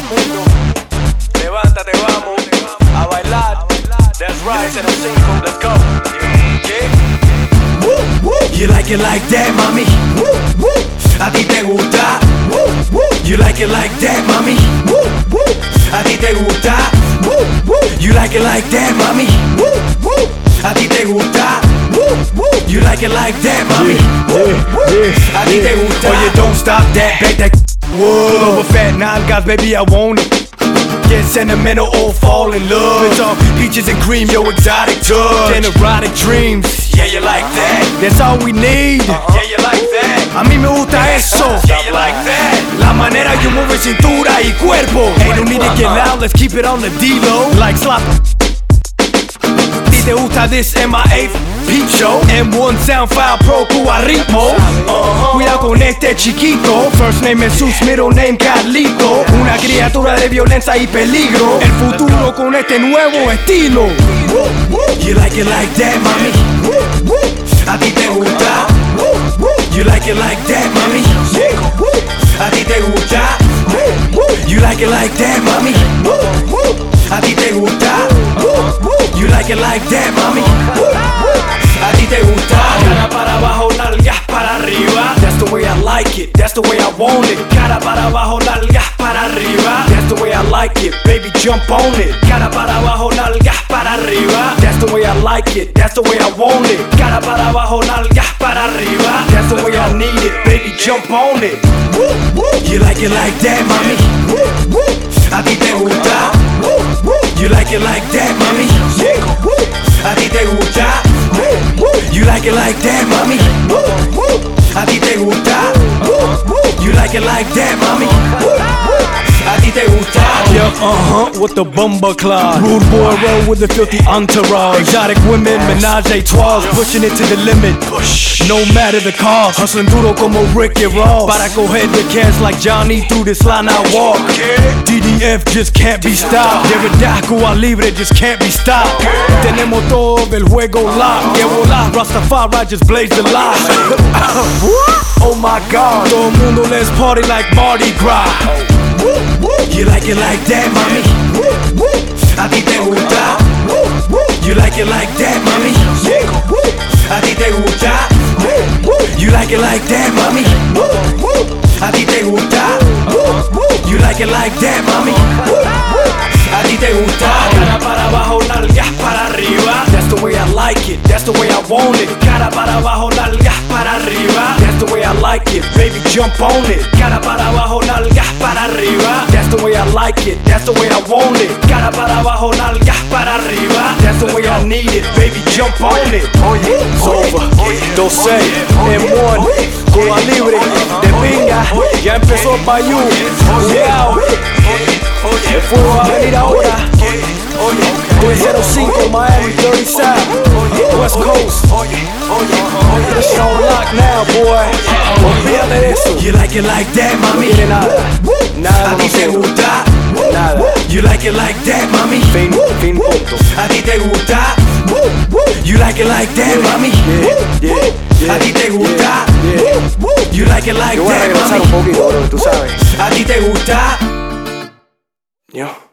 Levántate, vamos a bailar. That's right, 05, let's go. You like it like that, mami? A ti te gusta. You like it like that, mami? A ti te gusta. You like it like that, mami? A ti te gusta. You like it like that, mami? A ti te gusta. Oye, don't stop that, back that. Whoa, over fat nalgas, baby, I want it. Get sentimental or fall in love. It's all peaches and cream, yo, exotic touch and erotic dreams. Yeah, you like that? That's all we need. Yeah, you like that? A mí me gusta eso. Yeah, you like that? La manera you move cintura y cuerpo. Hey, no need to get loud, let's keep it on the D-Lo. Like slap. Si te gusta this MIA Peep Show M1 Sound File Pro Cuba ritmo. Cuidado con este chiquito. First name Jesus, middle name Carlito. Una criatura de violencia y peligro. El futuro con este nuevo estilo. You like it like that, mami? A ti te gusta. You like it like that, mami? A ti te gusta. You like it like that, mami? A ti te gusta. You like it like that, mami? A ti te gusta. Cara para abajo, nalgas para arriba. That's the way I like it, that's the way I want it. Cara para abajo, nalgas para arriba. That's the way I like it, baby, jump on it. Cara para abajo, nalgas para arriba. That's the way I like it, that's the way I want it. Cara para abajo, nalgas para arriba. That's the way I need it, baby, jump on it. You like it like that, mami? A ti te gusta. You like it like that, mami? A ti te gusta. You like it like that, mami? A ti te gusta. You like it like that, mami? A ti te gusta. Yeah, with the bumper claw. Rude boy roll with the filthy entourage. Exotic women, menage a trois, pushing it to the limit. No matter the cost, hustling duro como Ricky Ross. Para coger the cash like Johnny through this line I walk. DDF just can't be stopped. De verdad, Cuba Libre just can't be stopped. Tenemos todo el juego lock. Que volar, Rastafari just blaze the lock. Oh my God, todo el mundo let's party like Mardi Gras. You like it like that, mami? A ti te gusta. You like it like that, mami? A ti te gusta. You like it like that, mami? A ti te gusta. You like it like that, mami? A ti te gusta. Cara para abajo, nalgas para arriba. That's the way I like it, that's the way I want it. Cara para abajo, nalgas para arriba. That's the way I like it, baby, jump on it. Cara para abajo, nalgas para arriba. That's the way I like it, that's the way I want it. Cara para abajo, nalgas para arriba. That's the way I need it, baby, jump on it. It's over, 12, M1, Cuba Libre, de pinga. Ya empezó el Bayou, cuidado. El fuego va a venir ahora. 305 Miami, 30 South, West Coast. It's on lock now, boy. Olvídate de eso. You like it like that, mami? Tiene nada, nada A ti te gusta. nada. You like it like that, mami? Fin, punto. A ti te gusta. You like it like that, mami? A ti te gusta. You like it like Yo voy a that, regresar un mami? poquito, bro, tú sabes. A ti te gusta. Yo.